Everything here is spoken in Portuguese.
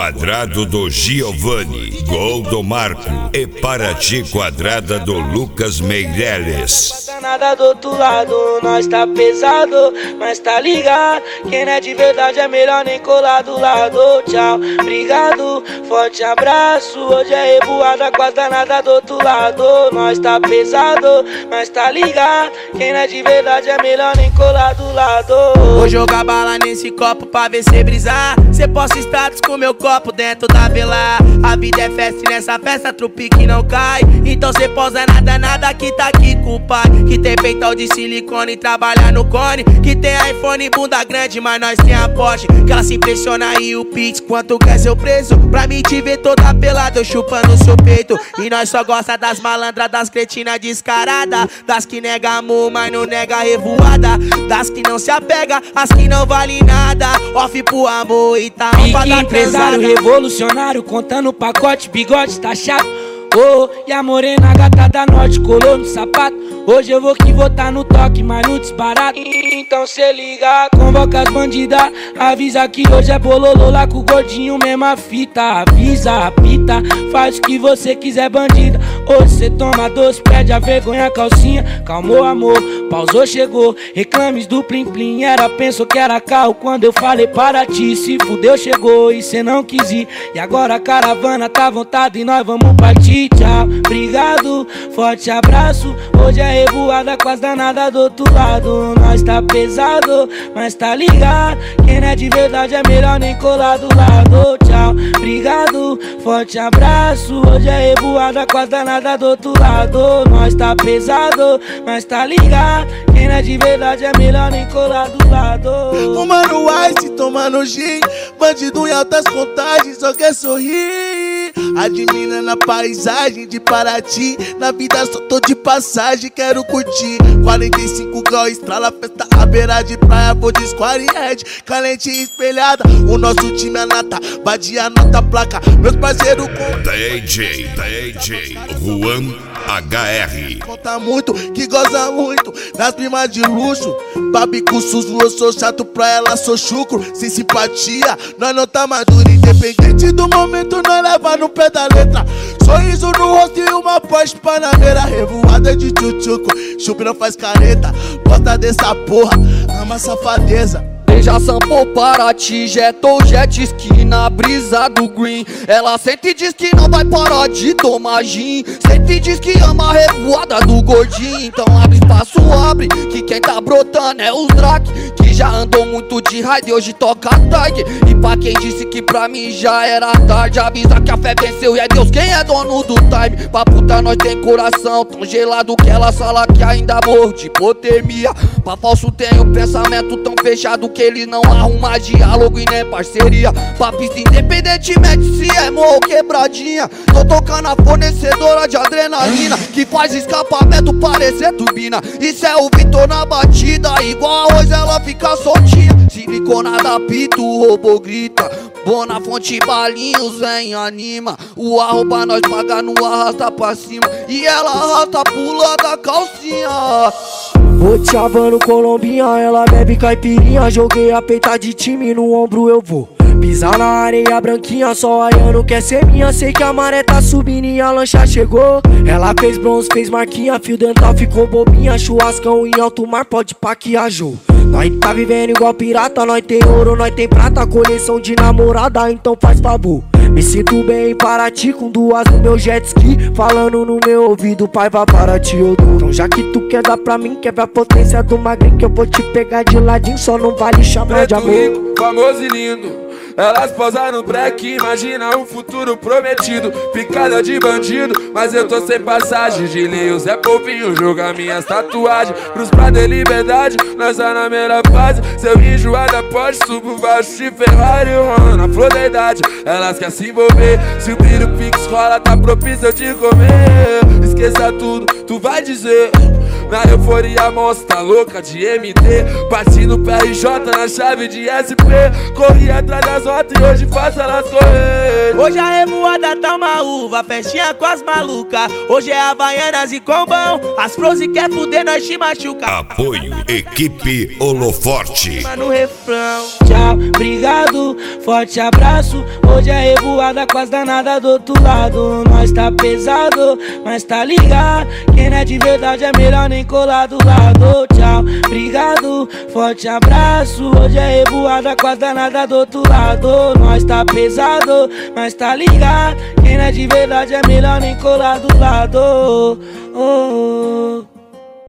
quadrado do Giovanni, gol do Marco. E Paraty quadrada do Lucas Meireles. Nada do outro lado, nós tá pesado, mas tá ligado. Quem não é de verdade é melhor nem colar do lado. Tchau, obrigado, forte abraço. Hoje é revoada com as danadas do outro lado. Nós tá pesado, mas tá ligado. Quem não é de verdade é melhor nem colar do lado. Vou jogar bala nesse copo pra ver cê brisar. Cê posta status com meu copo dentro da vela. A vida é festa e nessa festa trupe que não cai. Então cê posa nada que tá aqui com o pai. Que tem peitão de silicone e trabalha no cone. Que tem iPhone e bunda grande, mas nós tem a Porsche. Que ela se impressiona e o Pix, quanto quer seu preço. Pra mim te ver toda pelada, eu chupando seu peito. E nós só gosta das malandras, das cretinas descarada. Das que nega amor, mas não nega revoada. Das que não se apega, as que não vale nada. Off pro amor e tá on pra dar empresário revolucionário, contando pacote, bigode tá chato. Oh, e a morena gata da norte colou no sapato. Hoje eu vou que vou tá no toque, mas no disparado. Então cê liga, convoca as bandidas. Avisa que hoje é bololô lá com o gordinho, mesma fita. Avisa, apita, faz o que você quiser, bandida. Hoje cê toma doce, pede a vergonha, calcinha. Calmou amor, pausou, chegou. Reclames do plim plim, era, pensou que era carro. Quando eu falei para ti, se fudeu, chegou e cê não quis ir. E agora a caravana tá à vontade e nós vamos partir. Tchau, obrigado, forte abraço. Hoje é revoada com as danadas do outro lado. Nós tá pesado, mas tá ligado. Quem não é de verdade é melhor nem colar do lado. Tchau, obrigado, forte abraço. Hoje é revoada com as danadas do outro lado. Nós tá pesado, mas tá ligado. Quem não é de verdade é melhor nem colar do lado. Fumando ice, tomando gin. Bandido em altas contagens, só quer sorrir. Admira na paisagem de Paraty. Na vida só tô de passagem, quero curtir. 45 graus, estrala, festa à beira de praia. Vou de square head, calente espelhada. O nosso time é nata, badia nota placa. Meus parceiros com DJ Juan HR. Conta muito, que goza muito das primas de luxo. Babi com suso, eu sou chato pra ela, sou chucro. Sem simpatia, nós não tá maduro. Independente do momento, nós leva no pé da letra. Sorriso no rosto e uma Porsche Panamera. Revoada de tchutchuco, chup não faz careta. Gosta dessa porra, ama safadeza. Já samplou Paraty, jetou jet ski na brisa do green. Ela sente e diz que não vai parar de tomar gin. Sente e diz que ama a revoada do gordinho. Então abre espaço, abre, que quem tá brotando é os Drake. Que já andou muito de ride e hoje toca tag. E pra quem disse que pra mim já era tarde, avisa que a fé venceu e é Deus quem é dono do time. Pra puta nós tem coração tão gelado que ela sala que ainda morre de hipotermia. Pra falso tem o pensamento tão fechado que ele não arruma diálogo e nem parceria. Pra pista independentemente se é morro ou quebradinha. Tô tocando a fornecedora de adrenalina que faz escapamento parecer turbina. Isso é o Vitor na batida, igual arroz ela fica soltinha. Siliconada pita, o robô grita. Bona fonte balinhos, vem anima. O arroba nós paga no arrasta pra cima. E ela arrasta pulando a calcinha. Vou te chavando colombinha, ela bebe caipirinha. Joguei a peita de time, no ombro eu vou pisar na areia branquinha, só aiano quer ser minha. Sei que a maré tá subindo e a lancha chegou. Ela fez bronze, fez marquinha, fio dental ficou bobinha. Churrascão em alto mar, pode pá que ajou. Nós tá vivendo igual pirata, nós tem ouro, nós tem prata. Coleção de namorada, então faz favor. Me sinto bem em Paraty com duas no meu jet ski. Falando no meu ouvido, pai vai para ti eu dou. Então já que tu quer dar pra mim, quer ver a potência do magrinho, que eu vou te pegar de ladinho, só não vale chamar de amor. Rico, famoso e lindo. Elas posaram no break, imagina um futuro prometido. Picada de bandido, mas eu tô sem passagem de linho. Zé Povinho joga minhas tatuagens pros pra de liberdade, nós tá na melhor fase. Seu enjoada pode subo baixo de Ferrari, rolando na flor da idade. Elas querem se envolver, se o brilho Pix rola, tá propício de comer. Esqueça tudo, tu vai dizer. Na euforia mostra louca de MT. Parti no PRJ na chave de SP. Corri atrás das notas e hoje faço elas correr. Hoje a revoada revoada tá uma uva, festinha com as malucas. Hoje é Havaianas e combão, as Frozen quer fuder, nós te machuca. Apoio Equipe Holoforte. No refrão. Tchau, obrigado, forte abraço. Hoje é revoada com as danadas do outro lado. Nós tá pesado, mas tá ligado. Quem não é de verdade é melhor nem colar do lado. Tchau, obrigado, forte abraço. Hoje é revoada com as danadas do outro lado. Nós tá pesado, mas tá ligado. Quem não é de verdade é melhor nem colar do lado. Oh, oh.